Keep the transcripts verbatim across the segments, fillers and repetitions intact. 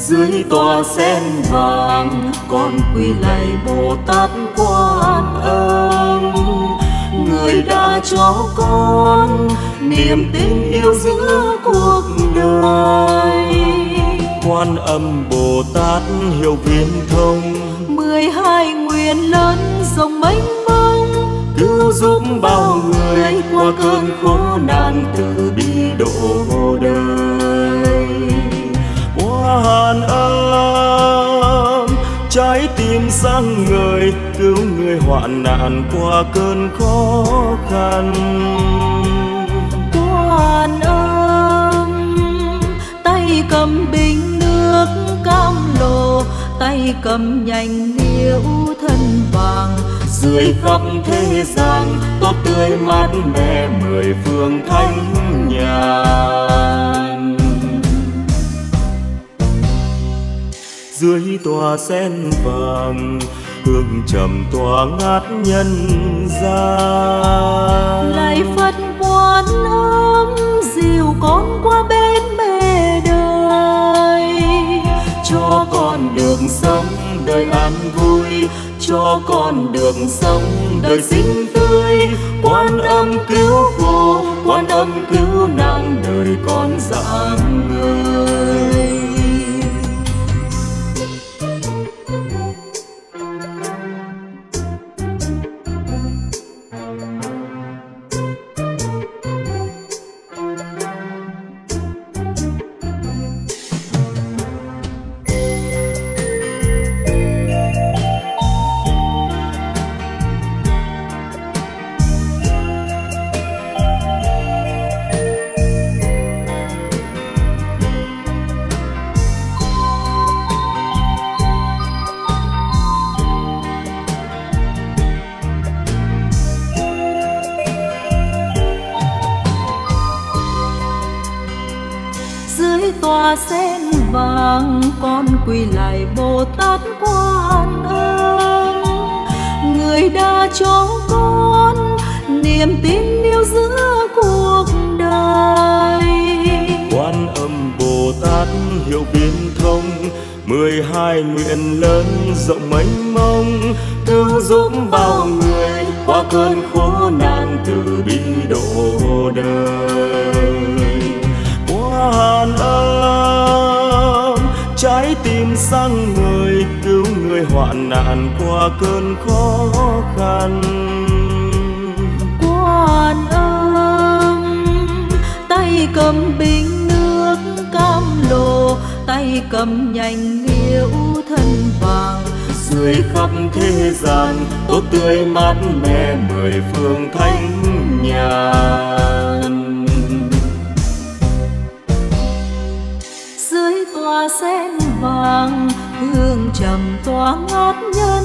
Dưới tòa sen vàng con quỳ lạy Bồ Tát Quan Âm, người đã cho con niềm tin yêu giữa cuộc đời. Quan Âm Bồ Tát hiểu viễn thông, mười hai nguyện lớn rộng mênh mông, cứu giúp bao người qua cơn khổ nạn từ bi độ đời. Quan Âm trái tim sáng ngời, cứu người hoạn nạn qua cơn khó khăn. Quan Âm tay cầm bình nước cam lồ, tay cầm nhành liễu thân vàng, dưới khắp thế gian tốt tươi mát mẻ mười phương thánh nhàn. Dưới tòa sen vàng hương trầm tỏa ngát nhân gian, lạy Phật Quan Âm dìu con qua bên bề đời, cho con đường sống đời an vui, cho con đường sống đời xinh tươi. Quan Âm cứu khổ, Quan Âm cứu nạn đời con rạng ngời. dưới tòa sen vàng con quỳ lạy Bồ Tát Quan Âm, người đã cho con niềm tin yêu giữa cuộc đời. Quan Âm Bồ Tát hiểu viễn thông, mười hai nguyện lớn rộng mênh mông, cứu giúp bao người qua cơn khổ nạn từ bi độ đời. Quan Âm trái tim sáng ngời, cứu người hoạn nạn qua cơn khó khăn. Quan Âm tay cầm bình nước cam lồ, tay cầm nhành liễu thân vàng, dưới khắp thế gian tốt tươi mát mẻ mười phương thánh nhàn. dưới tòa sen vàng hương trầm tỏa ngát nhân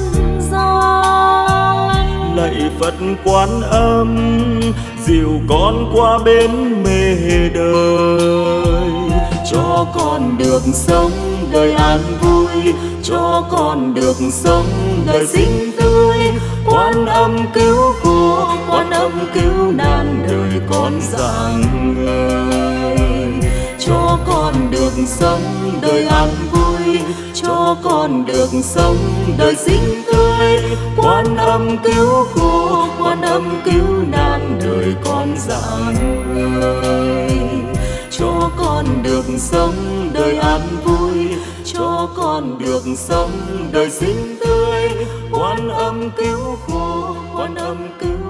gian, Lạy Phật Quan Âm dìu con qua bên mê đời, cho con được sống đời an vui, cho con được sống đời xinh tươi. Quan Âm cứu khổ, Quan Âm cứu nạn đời con rạng ngời, cho con được sống đời an vui, cho con được sống đời xinh tươi. Quan Âm cứu khổ, Quan Âm cứu nạn đời con rạng ngời, cho con được sống đời an vui, cho con được sống đời xinh tươi. Quan Âm cứu khổ, Quan Âm cứu